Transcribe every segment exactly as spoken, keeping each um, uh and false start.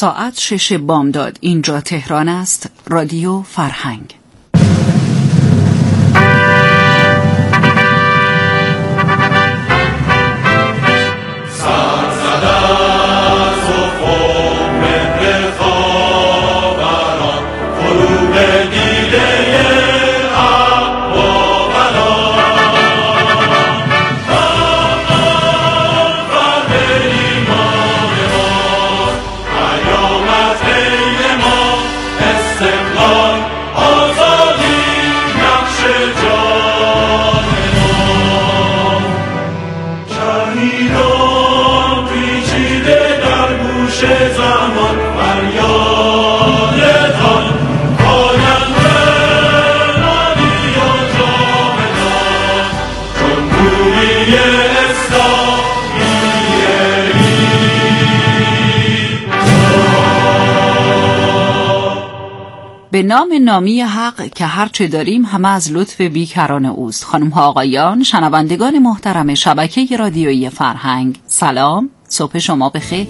ساعت شش بامداد. اینجا تهران است. رادیو فرهنگ. به نام نامی حق که هرچه داریم همه از لطف بیکران اوست. خانم ها آقایان، شنوندگان محترم شبکه رادیویی فرهنگ، سلام، صبح شما بخیر.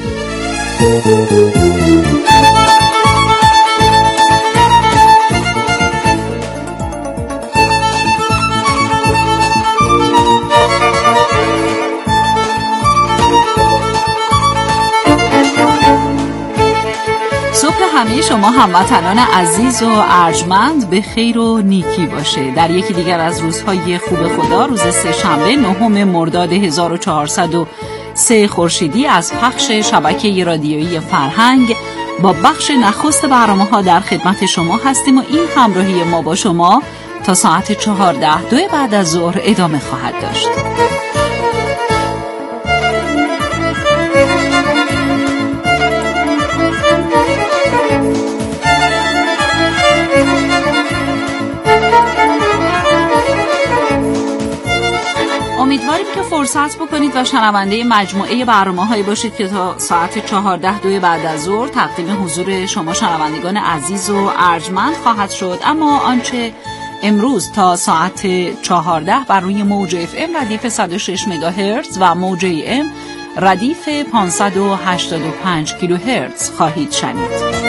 همه شما هموطنان عزیز و ارجمند به خیر و نیکی باشه. در یکی دیگر از روزهای خوب خدا، روز سه شنبه نهم مرداد هزار و چهارصد و سه خورشیدی از پخش شبکه رادیویی فرهنگ با بخش نخست برنامه‌ها در خدمت شما هستیم و این همراهی ما با شما تا ساعت چهارده دو بعد از ظهر ادامه خواهد داشت. امیدواریم که فرصت بکنید و شنونده مجموعه برنامه‌هایی باشید که تا ساعت چهارده دو بعد از ظهر تقدیم حضور شما شنوندگان عزیز و ارجمند خواهد شد. اما آنچه امروز تا ساعت چهارده بر روی موج اف ام ردیف صد و شش مگاهرتز و موج ای ام ردیف پانصد و هشتاد و پنج کیلوهرتز خواهید شنید.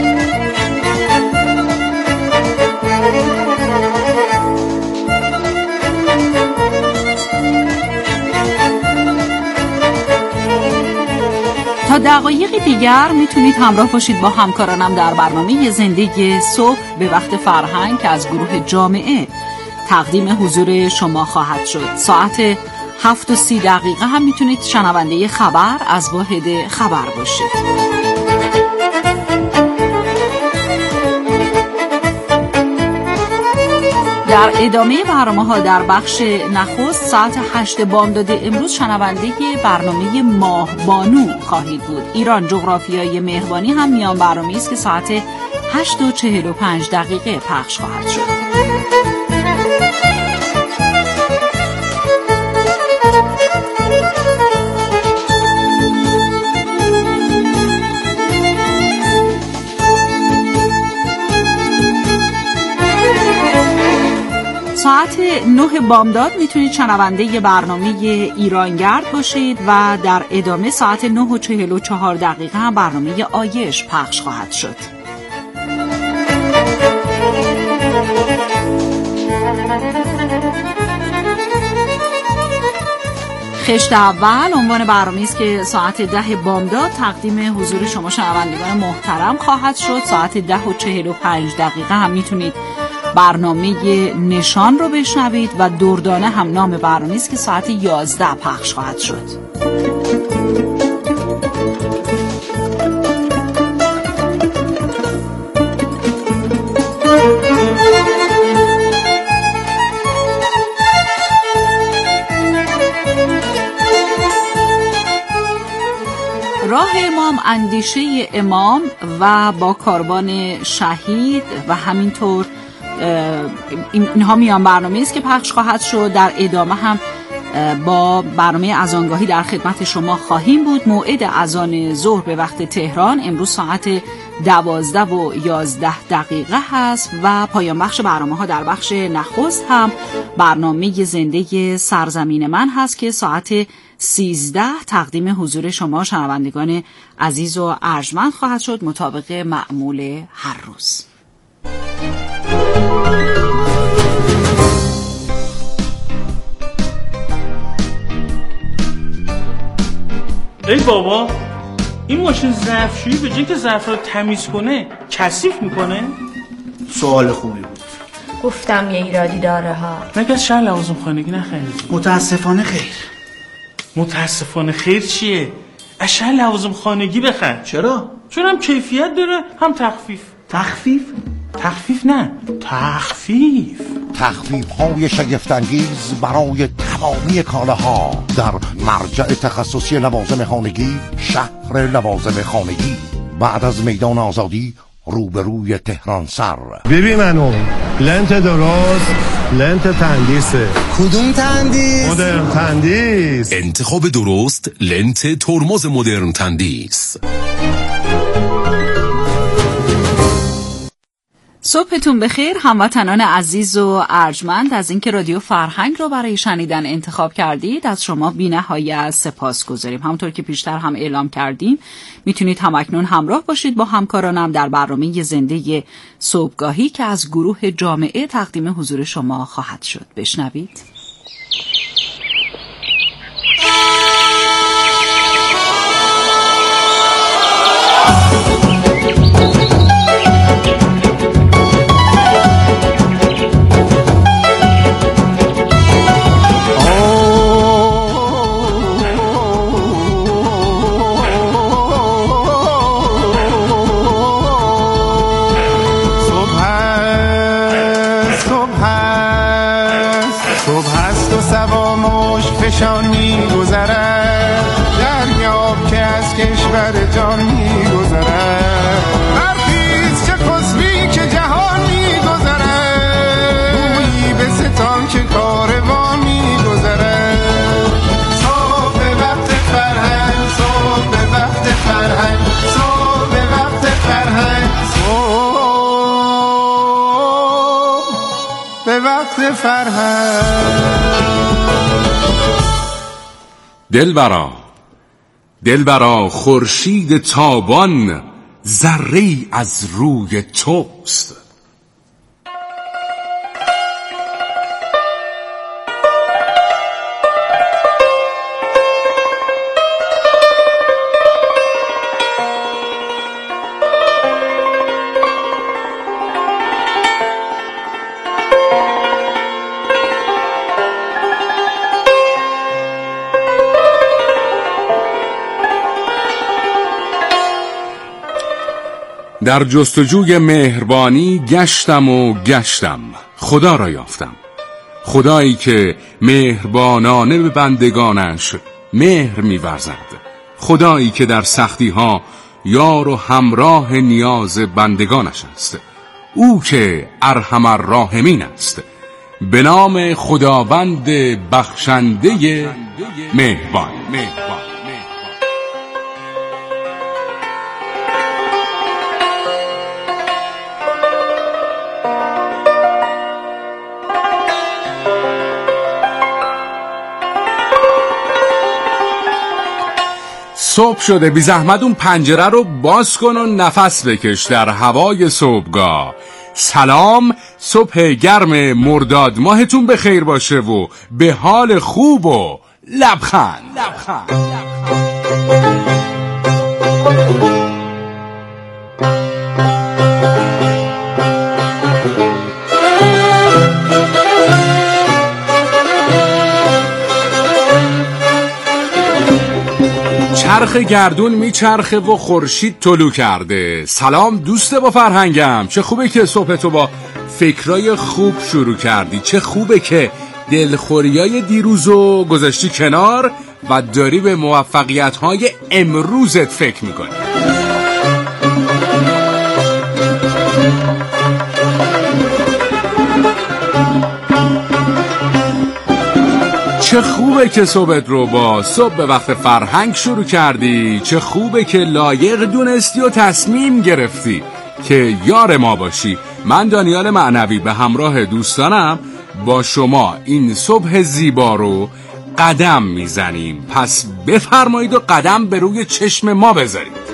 تا دقایق دیگر میتونید همراه باشید با همکارانم در برنامه زندگی صبح به وقت فرهنگ که از گروه جامعه تقدیم حضور شما خواهد شد. ساعت هفت و سی دقیقه هم میتونید شنونده خبر از واحد خبر باشید. در ادامه برنامه‌ها در بخش نخست ساعت هشت بامداد امروز شنونده برنامه ماه بانو خواهید بود. ایران جغرافیای مهربانی هم میان برنامه‌ای است که ساعت هشت و چهل و پنج دقیقه پخش خواهد شد. ساعت نه بامداد میتونید شنونده برنامه ایرانگرد باشید و در ادامه ساعت نه و چهل و چهار دقیقه هم برنامه آیش پخش خواهد شد. خشت اول عنوان برنامه است که ساعت ده بامداد تقدیم حضور شما شنوندگان محترم خواهد شد. ساعت ده و چهل و پنج دقیقه هم میتونید برنامه نشان رو بشنوید و دردانه هم نام برنامه است که ساعت یازده پخش خواهد شد. راه امام، اندیشه امام و با کاروان شهید و همینطور اینها میان برنامه است که پخش خواهد شد. در ادامه هم با برنامه اذانگاهی در خدمت شما خواهیم بود. موعد اذان ظهر به وقت تهران امروز ساعت دوازده و یازده دقیقه هست و پایان بخش برنامه ها در بخش نخست هم برنامه زنده سرزمین من هست که ساعت سیزده تقدیم حضور شما شنوندگان عزیز و ارجمند خواهد شد مطابق معمول هر روز. ای بابا، این ماشین ظرفشویی به جای که ظرف رو تمیز کنه کثیف میکنه؟ سوال خوبی بود. گفتم یه ایرادی داره ها. مگه از شهر لوازم خانگی نخرید؟ متاسفانه خیر. متاسفانه خیر چیه؟ از شهر لوازم خانگی بخر. چرا؟ چون هم کیفیت داره هم تخفیف. تخفیف؟ تخفیف نه، تخفیف. تخفیف های شگفت‌انگیز برای تمامی کالاها در مرجع تخصصی لوازم خانگی، شهر لوازم خانگی، بعد از میدان آزادی روبروی تهران سر. ببین منو لنت درست، لنت تندیسه. کدوم تندیس؟ مدرن تندیس. انتخاب درست، لنت ترمز مدرن تندیس. صبحتون بخیر هموطنان عزیز و ارجمند از اینکه رادیو فرهنگ رو برای شنیدن انتخاب کردید. از شما بی‌نهایت سپاس گذاریم. همونطور که پیشتر هم اعلام کردیم میتونید همکنون همراه باشید با همکارانم در برنامه زنده صبحگاهی که از گروه جامعه تقدیم حضور شما خواهد شد. بشنوید. فشان می گذرد دریاب که از کشور جان می گذرد برخیز چه خسبی که جهان می گذرد روی به ستان که کاروان می گذرد صبح وقت فرهنگ صبح وقت فرهنگ صبح وقت فرهنگ صبح وقت فرهنگ. دلبرا دلبرا خورشید تابان ذره‌ای از روی توست. در جستجوی مهربانی گشتم و گشتم، خدا را یافتم. خدایی که مهربانانه به بندگانش مهر می‌ورزد. خدایی که در سختی ها یار و همراه نیاز بندگانش است. او که ارحم الراحمین است. به نام خداوند بخشنده مهربان. مهربان. صبح شده، بی زحمت اون پنجره رو باز کن و نفس بکش در هوای صبحگاه. سلام، صبح گرم مرداد ماهتون بخیر باشه و به حال خوب و لبخند. لبخند. چرخ گردون میچرخه و خورشید طلوع کرده. سلام دوست با فرهنگم، چه خوبه که صبح تو با فکرای خوب شروع کردی. چه خوبه که دلخوریای دیروزو گذاشتی کنار و داری به موفقیت‌های امروزت فکر میکنی. چه خوبه که صبحت رو با صبح به وقت فرهنگ شروع کردی. چه خوبه که لایق دونستی و تصمیم گرفتی که یار ما باشی. من دانیال معنوی به همراه دوستانم با شما این صبح زیبا رو قدم میزنیم، پس بفرمایید و قدم به روی چشم ما بذارید.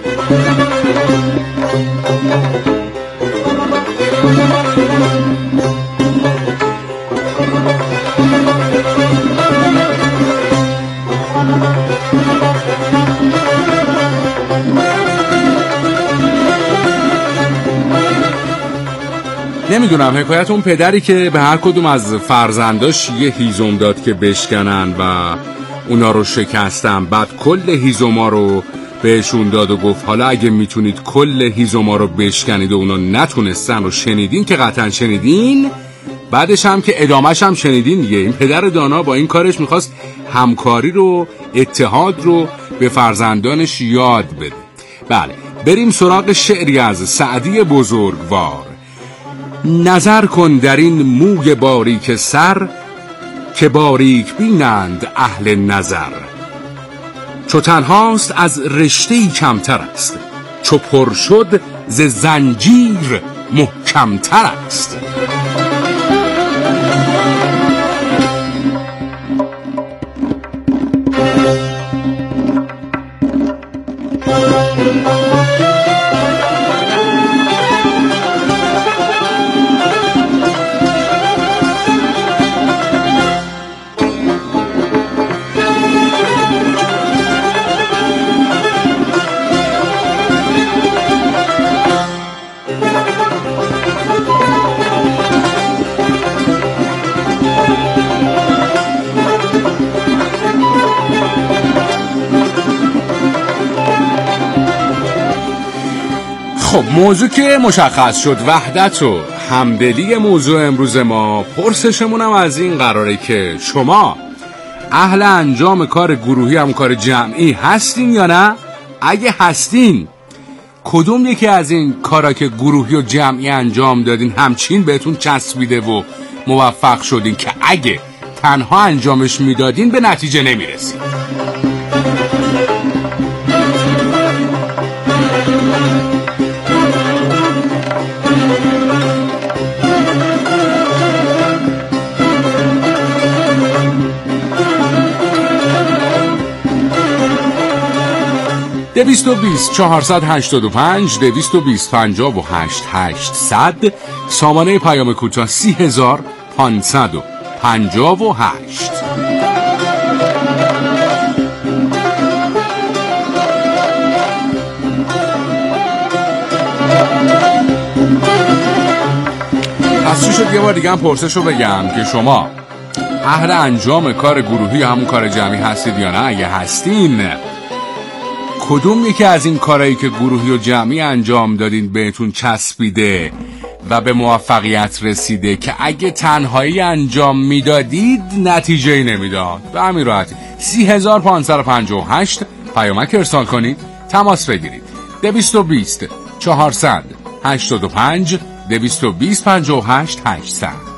نمیدونم حکایت اون پدری که به هر کدوم از فرزنداش یه هیزم داد که بشکنن و اونا رو شکستن، بعد کل هیزما رو بهشون داد و گفت حالا اگه میتونید کل هیزما رو بشکنید و اونا نتونستن رو شنیدین که قطعا شنیدین، بعدش هم که ادامهش هم شنیدین دیگه. این پدر دانا با این کارش میخواست همکاری رو، اتحاد رو به فرزندانش یاد بده. بله، بریم سراغ شعری از سعدی بزرگوار. نظر کن در این موی باریک سر، که باریک بینند اهل نظر. چو تنهاست از رشته‌ای کمتر است، چو پر شد ز زنجیر محکمتر است. خب موضوع که مشخص شد، وحدت و همدلی موضوع امروز ما. پرسشمونم از این قراره که شما اهل انجام کار گروهی هم کار جمعی هستین یا نه؟ اگه هستین کدوم یکی از این کارا که گروهی و جمعی انجام دادین همچین بهتون چسبیده و موفق شدین که اگه تنها انجامش میدادین به نتیجه نمیرسید؟ دویست و بیست چهارصد هشتاد و پنج دویست و بیست پنجاه و هشت هشتصد، سامانه پیام کوتاه سی هزار پانصد و پنجاه و هشت. پس چی شد؟ یه بار دیگه هم پرسش رو بگم که شما اهل انجام کار گروهی همون کار جمعی هستید یا نه؟ اگه هستین کدوم یکی از این کارهایی که گروهی و جمعی انجام دادین بهتون چسبیده و به موفقیت رسیده که اگه تنهایی انجام میدادید نتیجه‌ای نمیداد؟ به همین راحتی سی هزار پانصد و پنجاه و هشت پیامک ارسال کنید، تماس بگیرید. دویست و بیست چهارصد هشتاد و پنج دویست و بیست پنجاه و هشت هشتصد.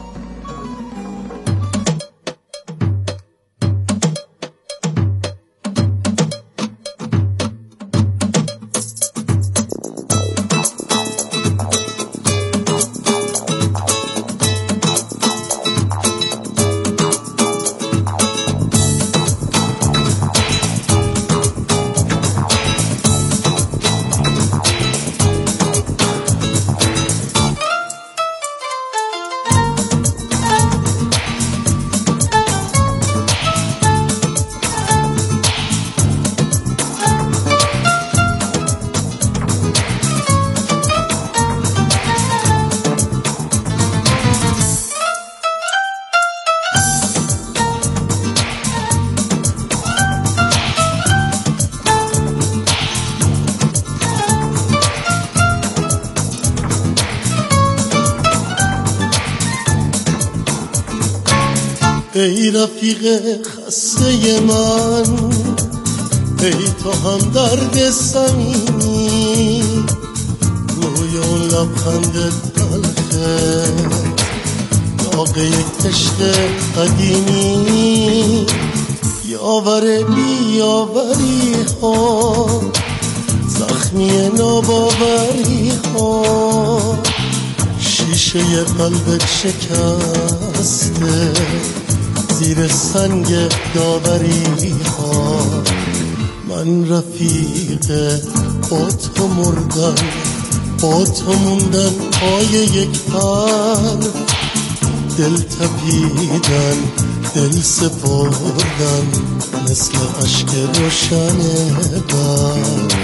ای رفیق خسته من، ای تو هم درد صمیمی، روی اون لبخند تلخه داغ یک عشق قدیمی، یاور بی یاوری ها، زخمی ناباوری ها، شیشه قلبت شکسته، زیر سنگ داوری ها. من رفیق با تو مردم، با تو موندن پای یک پر، دل تپیدن دل سپردن مثل عشق روشن برق.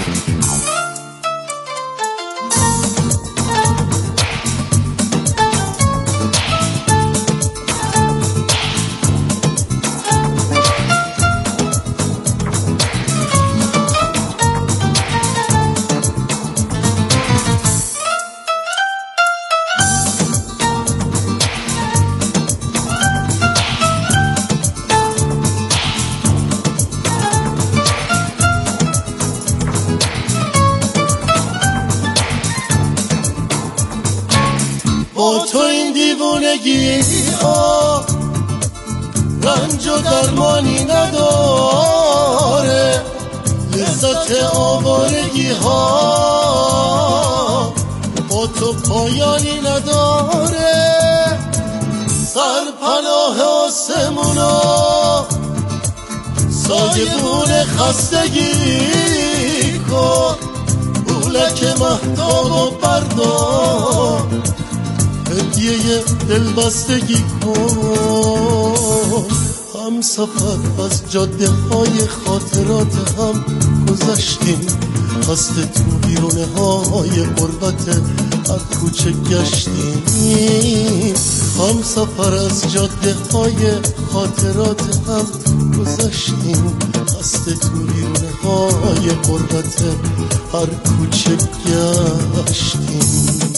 با تو این دیوونگی ها رنج و درمانی نداره، لذت آوارگی ها با تو پایانی نداره. سرپناه آسمونا سایبون خستگی کن، بولک مهتاب و بردار هدیه دلبستگی کن. هم سفر از جاده های خاطرات هم گذشتیم، قصد تو بیرونه های قربت هر کوچه گشتیم. هم سفر از جاده های خاطرات هم گذشتیم، قصد تو بیرونه های قربت هر کوچه گشتیم.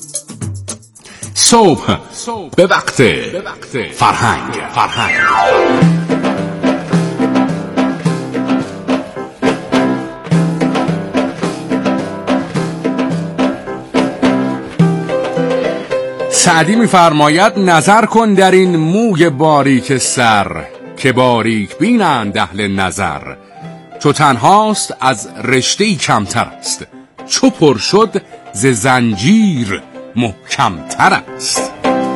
صبح به وقت فرهنگ فرهنگ سعدی می‌فرماید نظر کن در این موی باریک سر، که باریک بینند اهل نظر. چو تنهاست از رشته‌ای کمتر است، چو پر شد ز زنجیر محکمتر است.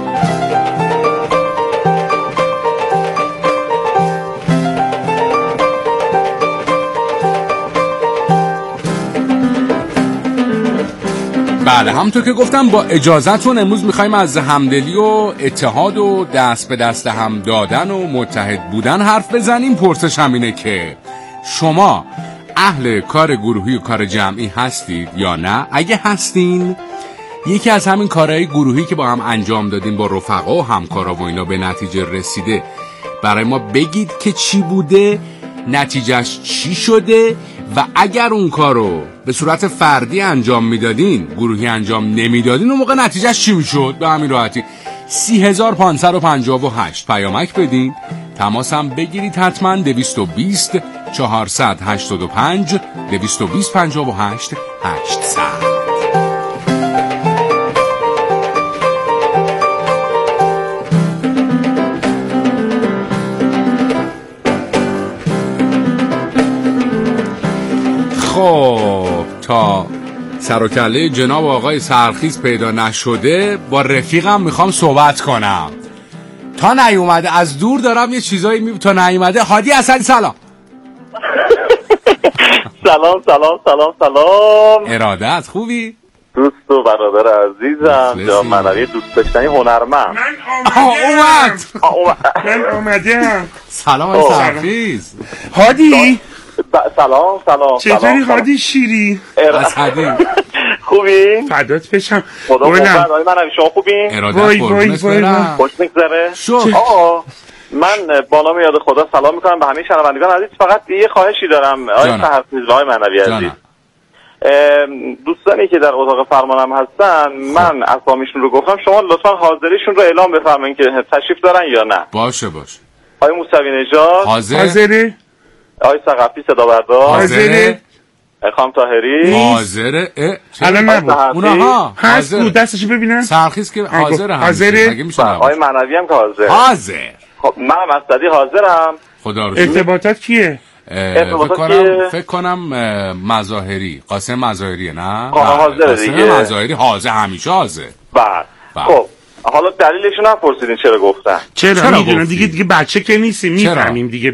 بله، همونطور که گفتم با اجازهتون امروز میخوایم از همدلی و اتحاد و دست به دست هم دادن و متحد بودن حرف بزنیم. پرسش همینه که شما اهل کار گروهی و کار جمعی هستید یا نه؟ اگه هستین، یکی از همین کارهای گروهی که با هم انجام دادیم با رفقا و همکارا و اینا به نتیجه رسیده، برای ما بگید که چی بوده، نتیجهش چی شده، و اگر اون کارو به صورت فردی انجام میدادین، گروهی انجام نمیدادین، اون موقع نتیجهش چی میشد؟ به همین راحتی سی هزار پانصد و پنجاه و هشت پیامک بدین. تماس هم بگیرید حتما دویست و بیست چهارصد هشتاد و پنج دویست و بیست پنجاه و هشت هشتصد. خب تا سر و کله جناب آقای سرخیز پیدا نشده، با رفیقم میخوام صحبت کنم. تا نیومده، از دور دارم یه چیزایی می... تا نیومده. هادی حسنی سلام. سلام سلام سلام سلام. ارادت، خوبی؟ دوست و برادر عزیزم، جناب منوی دوست داشتنی هنرمند. من اومد من اومدم. سلام آقای سرخیز. هادی سلام سلام. چطوری هادی شیری؟ از هادی خوبی؟ فدات بشم. خدا قربان آقای منوی، شما خوبین؟ ارادت قربونت برم. خوش میگذره؟ شو آقا من با نام یاد خدا سلام میکنم به همه شنوندگان عزیز. فقط یه خواهشی دارم آقای سرخیز و آقای منوی عزیز، دوستانی که در اتاق فرمانم هستن، من اسامیشون رو گفتم، شما لطفا حاضریشون رو اعلام بفرمایید که تشریف دارن یا نه. باشه باشه. آقای موسوی نژاد حاضر. حاضری؟ آقای ثقفی صدا بردار حاضری؟ خانم طاهری حاضره. الان نبود اونها هست بود، دستشو ببینم. سرخیز که حاضره. حاضری؟ مگه میشه؟ آقای منوی هم که حاضر. حاضر. خب منم اسدی حاضرم. خدا رو ارتباطات کیه؟ فکر کنم فکر کنم مظاهری، قاسم مظاهریه. نه حاضره دیگه. قاسم مظاهری حاضر، همیشه حاضر. بله. خب حالا دلیلشو نپرسیدین چرا گفتن؟ چرا میدونم دیگه دیگه بچه که نیستیم میفهمیم دیگه.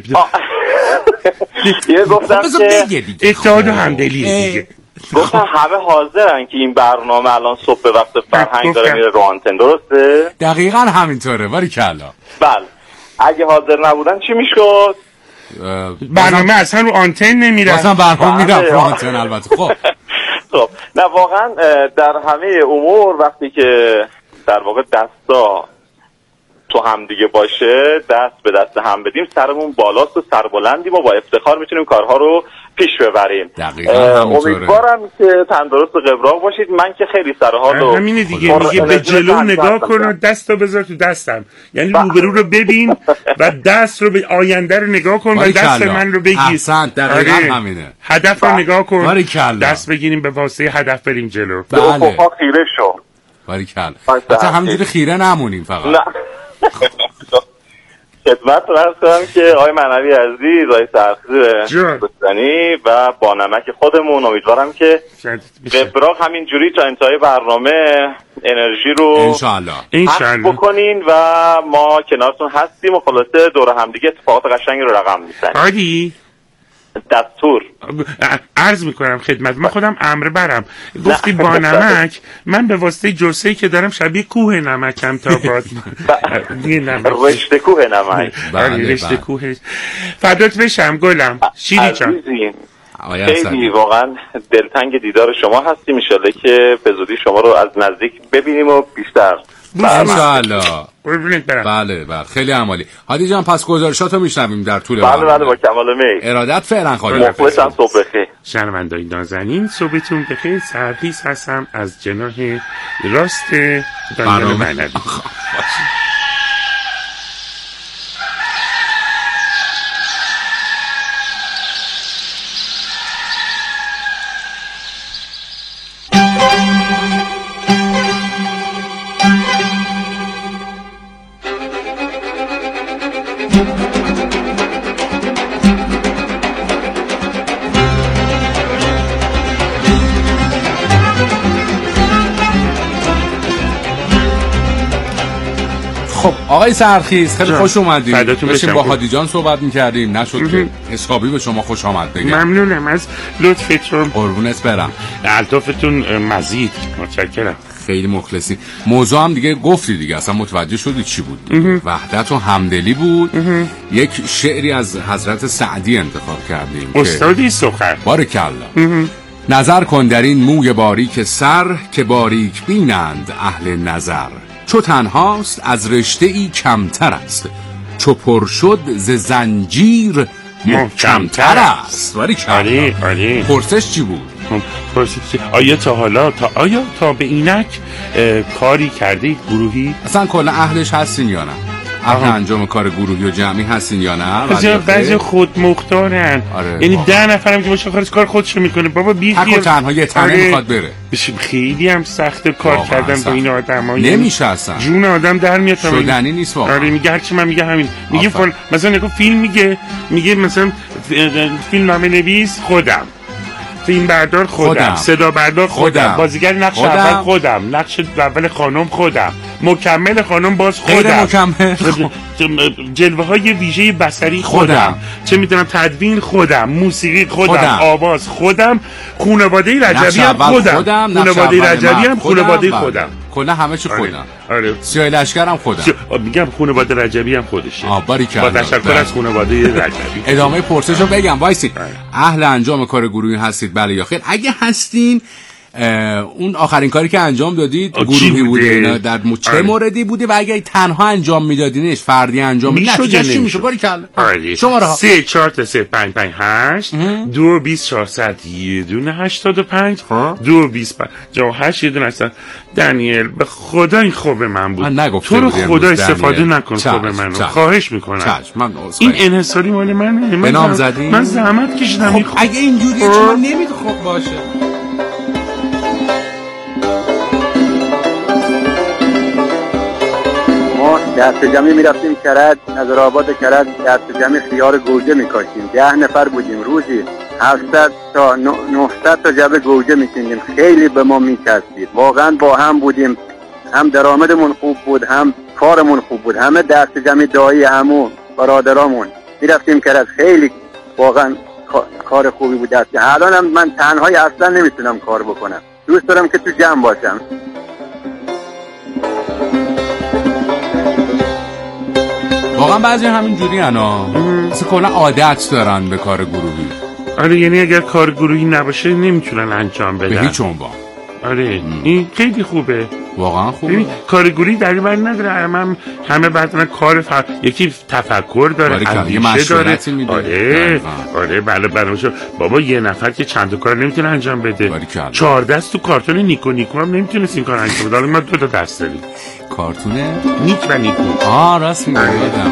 یه گفتم که اتحاد و همدلی دیگه. گفتم همه حاضرن که این برنامه الان صبح به وقت فرهنگ داره میره رو آنتن، درسته؟ دقیقاً همینطوره. باریکلا. بله. اگه حاضر نبودن چی میشد؟ برنامه اصلا رو آنتن نمیره. اصلا برنامه میره رو آنتن البته. خب خب نه واقعا در همه امور وقتی که در واقع دستا تو هم دیگه باشه، دست به دست هم بدیم، سرمون بالاست و سربلندیم و با افتخار میتونیم کارها رو پیش ببریم. امیدوارم که تندرست و قبراق باشید. من که خیلی سر حال و همینه دیگه، میگه به جلو نگاه کن و دستو بذار تو دستم، یعنی روبرو رو ببین و دست رو به آینده رو نگاه کن و دست من رو بگیر. احسن، دقیقاً همینه. هدف رو نگاه کن، دست بگیریم به واسطه هدف بریم جلو. بله. خیره شو. باریکلا. حتی همینجوری خیره نمونیم فقط. نه. خدمت رو عرض کنم که آقای معنوی عزیز، آقای سرخزی بستانی و با نمک خودمون، امیدوارم که قبراق همینجوری تا انتهای برنامه انرژی رو انشالله انشالله بکنین و ما کنارتون هستیم و خلاصه دور همدیگه اتفاقات قشنگی رو رقم میزنیم. عادی دستور عرض میکنم خدمت، من خودم امر برم گفتی با نمک، من به واسطه جلسه‌ای که دارم شبیه کوه نمکم تا باد رشته کوه نمک. بله رشته کوه. فدات بشم گلم شیری جان. خیلی واقعا دلتنگ دیدار شما هستیم. انشالله که به زودی شما رو از نزدیک ببینیم و بیشتر. انشالله. بله بله خیلی عمالی. هادی جان پس گزارشاتو میشنویم در طول بله بله بله با کمال میل. ارادت فعلا خواهی. مخلصم. صبح بخیر. شنوندگان نازنین صبحتون بخیر. سرخیز هستم از جناح راست دانیال معنوی. خب آقای سرخیز خیلی خوش اومدید. داشتیم با هادی جان صحبت می‌کردیم، نشد که حسابی به شما خوش آمد بگم. ممنونم از لطفتون. قربونت برم. الطافتون مزید. متشکرم. خیلی مخلصی. موضوع هم دیگه گفتی دیگه، اصلا متوجه شدی چی بود؟ وحدت و همدلی بود. یک شعری از حضرت سعدی انتخاب کردیم. استادی سخن. بارکالله. نظر کن در این موی باریک سر که باریک بینند اهل نظر. چو تنهاست از رشته ای کمتر است، چو پر شد ز زنجیر محکمتر است. ولی آره آره. پرسش چی بود؟ پرسش چی؟ آیا تا حالا تا آیا تا به اینک کاری کردید گروهی؟ اصلا کلا اهلش هستین یا نه؟ اهل انجام کار گروهی و جمعی هستین یا نه؟ بعضی خود مختارن. آره. یعنی ده نفرم که باشه خالص کار خودشو میکنه. بابا بی خیال تنها یه تنه آره. میخواد بره. خیلی هم سخت کار کردن با این آدم‌ها. نمیشه اصلا. جون آدم در میاد. شدنی نیست واقعا. آره میگه هرچی من میگه همین. میگه فل... مثلا نگاه فیلم میگه میگه مثلا فیلم نامه نویس خودم، فیلم بردار خودم, خودم. صدا بردار خودم, خودم. بازیگر نقش خودم. اول خودم، نقش اول خانم خودم، مکمل خانم باز خودم، مکمل جلوه های ویژه بصری خودم. خودم چه میدونم تدوین خودم، موسیقی خودم, خودم. آواز خودم، خانواده رجبی هم خودم, خودم. خانواده رجبی هم خانواده خودم، کلا همه چی خودم. آره. سیاه لشکر هم خودم. میگم خانواده رجبی هم خودشه. آ باریکلا. با تشکر از خانواده رجبی. ادامه پرسشو بگم وایسی. اهل انجام کار گروهی هستید بله یا خیر؟ اگه هستین اون آخرین کاری که انجام دادید گروهی بوده در م... چه موردی بوده و اگه تنها انجام میدادینش فردی انجام میدادین چی میشه؟ باریکلا. شماره ها سه چهار تا سه پنج پنج هشت دو بیست چهارصد یه دونه هشتاد و پنج دو بیست جا هشت یه دونه هستن. دانیل به خدا این خوب من بود. تو رو خدا استفاده نکن خوب منو. خواهش میکنم. این انحصاری مال منه. به نام زدی؟ من زحمت کشیدم. خب اگه اینجوریه چرا نمید خوب باشه؟ دست جمعی میرفتیم کرد، نظر آباد کرد، دست جمعی خیار گوجه میکاشیم. ده نفر بودیم، روزی هفتصد تا نهصد تا جبه گوجه میکندیم. خیلی به ما میچسبید. واقعا با هم بودیم، هم درآمدمون خوب بود، هم کارمون خوب بود، همه دست جمعی دایی عمو برادرامون میرفتیم کرد. خیلی واقعا کار خوبی بود دست. الانم من تنهایی اصلا نمیتونم کار بکنم، دوست دارم که تو جمع باشم. واقعا بعضی همین جوری انا مثل کلا عادت دارن به کار گروهی. آره یعنی اگر کار گروهی نباشه نمیتونن انجام بدن به هیچ عنوان. آره ام. این خیلی خوبه، واقعا خوبه. کار گروهی دلیل بر نداره. هم همه بعضا کار ف... یکی تفکر داره، اندیشه داره. آره آره بله بله. بابا یه نفر که چند تا کار نمیتونه انجام بده. چهار دست تو کارتون نیکو نیکو هم نمیتونستیم کار انجام بده. ما دو تا دست داریم. کارتون نیک و نیکو. آه راست میگی.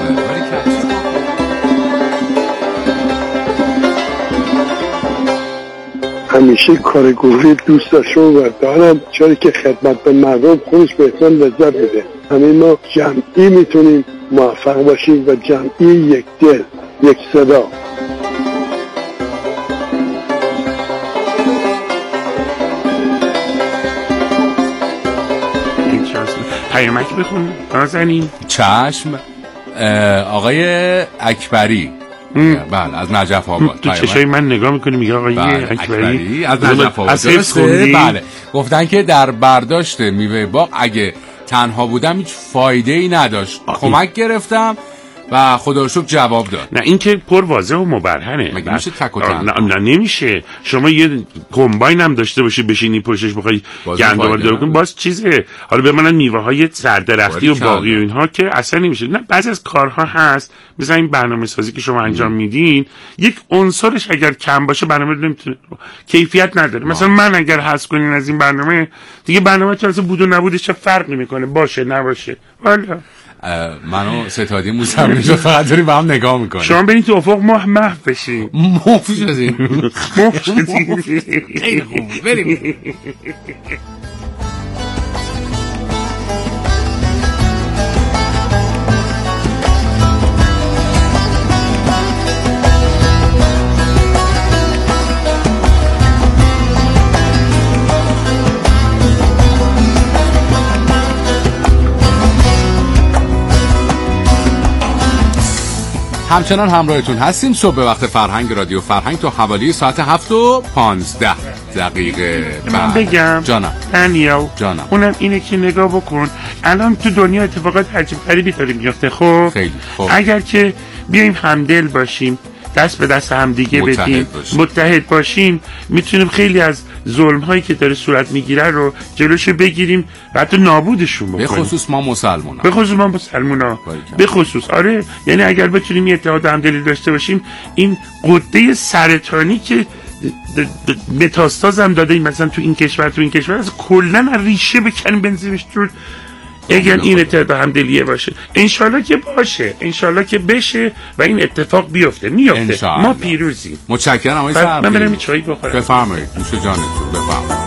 همیشه کار گروهی دوست داشتم و دارم، چرا که خدمت به مردم خودش بهتر لذت میده. همین ما جمعی میتونیم موفق باشیم و جمعی یک دل، یک صدا. پیامک بخون نازنین. چشم. آقای اکبری بله از نجف آباد. تو چشای من نگاه میکنی میگه آقای بله. اکبری از نجف آباد. بله گفتن که در برداشت میوه باغ اگه تنها بودم هیچ فایده ای نداشت، کمک گرفتم و خدا رو شکر جواب داد. نه این که پر واضح و مبرهنه. مگه میشه تک و تنها؟ نه, نه نمیشه. شما یه کمباین هم داشته باشی بشینی پشتش بخوای گندم درو کنی باز چیزه. حالا به من میوه های سردرختی و باقی و اینها که اصلا نمیشه. نه بعضی از کارها هست مثلا این برنامه‌سازی که شما انجام میدین یک عنصرش اگر کم باشه برنامه نمیتونه کیفیت نداره. مثلا من اگر حذف کنین از این برنامه دیگه برنامه تو بود و نبودش چه فرقی میکنه باشه نباشه. والا منو ستادی موسم میشه فقط داریم با هم نگاه میکنیم. شما برید تو افق ماه محو بشین. محو شدیم. محو شدیم. خیلی خوب بریم. همچنان همراهتون هستیم. صبح به وقت فرهنگ رادیو فرهنگ تو حوالی ساعت هفت و پانزده دقیقه. من بگم جانم دنیو جانم اونم اینه که نگاه بکن الان تو دنیا اتفاقات عجیب غریبی داره میفته. خب خیلی خوب. اگر که بیایم همدل باشیم دست به دست هم دیگه بدیم باشیم. متحد باشیم میتونیم خیلی از ظلم هایی که داره صورت میگیره رو جلوشو بگیریم و حتی نابودشون بکنیم. به خصوص ما مسلمونا به خصوص ما مسلمونا به خصوص آره یعنی اگر بتونیم یه اتحاد همدلی داشته باشیم این قده سرطانی که متاستاز هم داده مثلا تو این کشور تو این کشور از کلا ریشه بکنیم بنزیمش تو اگر این اتحاد همدلیه باشه انشالله که باشه انشالله که بشه و این اتفاق بیفته میفته ما پیروزیم. متشکرم آقای سرپی. من برم چایی بخورم. بفرمایید نوش جانتون بفرمایید.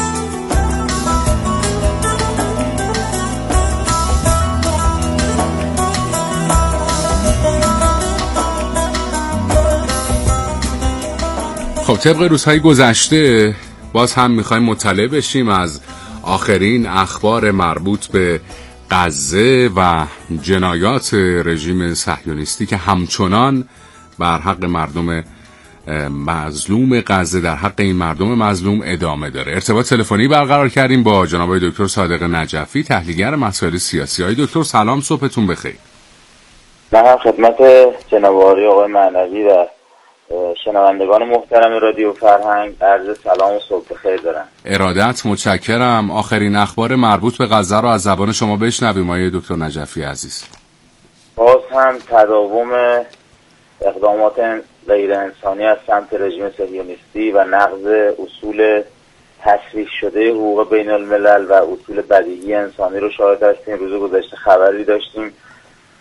خب طبق روزهای گذشته باز هم میخوایم مطلع بشیم از آخرین اخبار مربوط به غزه و جنایات رژیم صهیونیستی که همچنان بر حق مردم مظلوم غزه در حق این مردم مظلوم ادامه داره. ارتباط تلفنی برقرار کردیم با جناب دکتر صادق نجفی تحلیلگر مسائل سیاسی. های دکتر سلام صبحتون بخیر. من خدمت جناب آقای معنوی و شنوندگان محترم رادیو فرهنگ عرض سلام و صبح بخیر دارم. ارادت متشکرم. آخرین اخبار مربوط به غزه رو از زبان شما بشنویم آقای دکتر نجفی عزیز. باز هم تداوم اقدامات غیر انسانی از سمت رژیم صهیونیستی و نقض اصول تصریح شده حقوق بین الملل و اصول بدیهی انسانی رو شاهد هستیم. روز گذشته خبری داشتیم